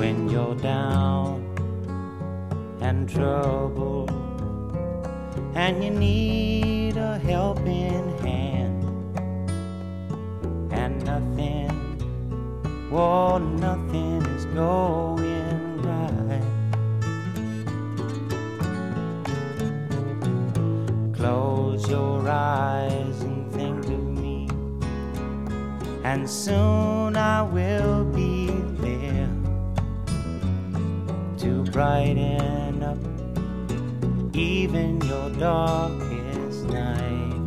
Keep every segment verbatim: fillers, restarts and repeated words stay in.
when you're down and troubled and you need a helping hand, and nothing, oh, nothing is going right. Close your eyes and think of me, and soon I will be there to brighten up even your darkest night.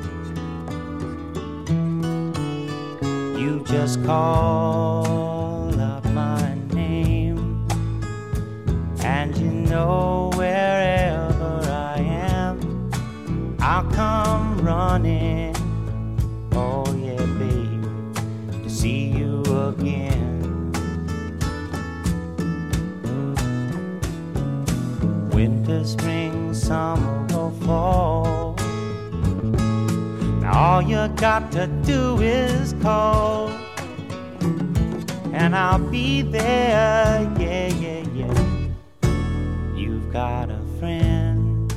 You just call out my name, and you know wherever I am, I'll come running. Oh yeah, babe, to see you again. Winter, spring, summer, or fall, now all you got to do is call, and I'll be there, yeah, yeah, yeah. You've got a friend.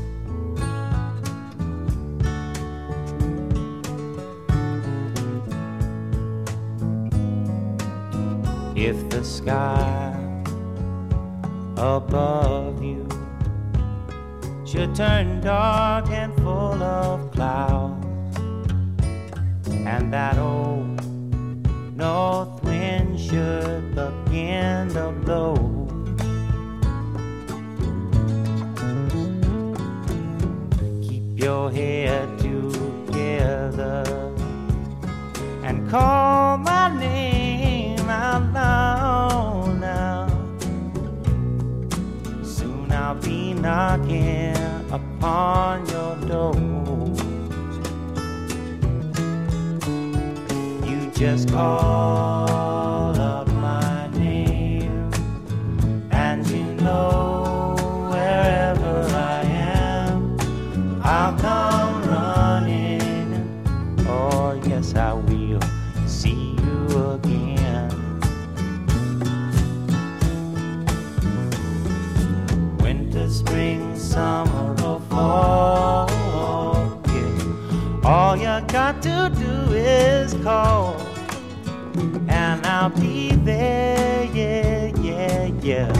If the sky above you should turn dark and full of clouds, and that old north wind should begin to blow, keep your head together and call my name out loud now. Soon I'll be knocking upon your door. You just call up my name, and you know wherever I am, I'll come running. Oh yes, I will see you again. Winter, spring, summer, or fall, yeah. All you got to do is call, and I'll be there, yeah, yeah, yeah.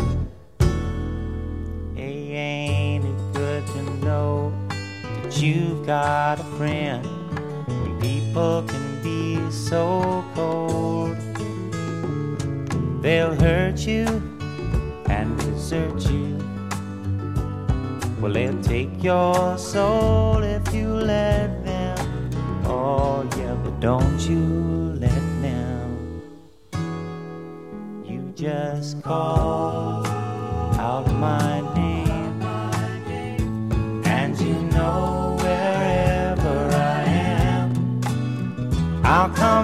Hey, ain't it good to know that you've got a friend when people can be so cold? They'll hurt you and desert you. Well, they'll take your soul if you let them. Oh yeah, but don't you let them. You just call out my name, and you know wherever I am, I'll come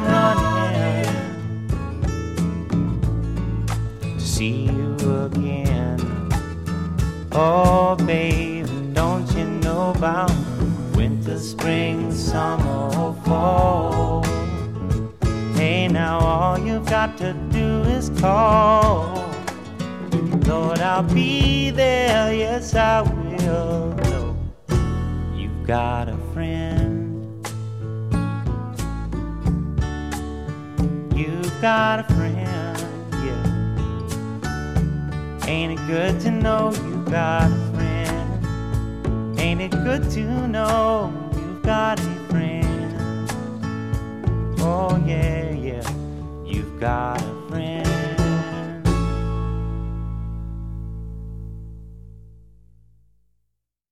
running to see you again. Oh babe, don't you know about winter, spring, summer, or fall? Hey, now all you've got to do is call. Lord, I'll be there, yes I will. No, you've got a friend. You've got a friend, yeah. Ain't it good to know you've got a friend? Ain't it good to know you've got a friend? Oh yeah, yeah, you've got a friend.